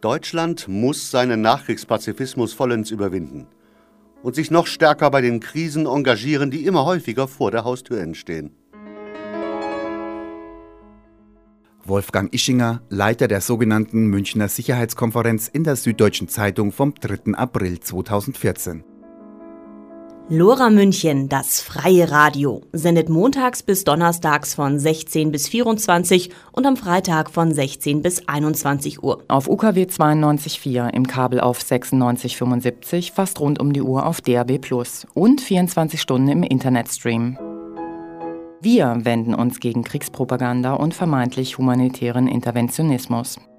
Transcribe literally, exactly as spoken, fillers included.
Deutschland muss seinen Nachkriegspazifismus vollends überwinden und sich noch stärker bei den Krisen engagieren, die immer häufiger vor der Haustür entstehen. Wolfgang Ischinger, Leiter der sogenannten Münchner Sicherheitskonferenz in der Süddeutschen Zeitung vom dritten April zweitausendvierzehn. Lora München, das freie Radio, sendet montags bis donnerstags von sechzehn bis vierundzwanzig und am Freitag von sechzehn bis einundzwanzig Uhr. Auf U K W zweiundneunzig Komma vier, im Kabel auf sechsundneunzig Komma fünfundsiebzig, fast rund um die Uhr auf D A B plus und vierundzwanzig Stunden im Internetstream. Wir wenden uns gegen Kriegspropaganda und vermeintlich humanitären Interventionismus.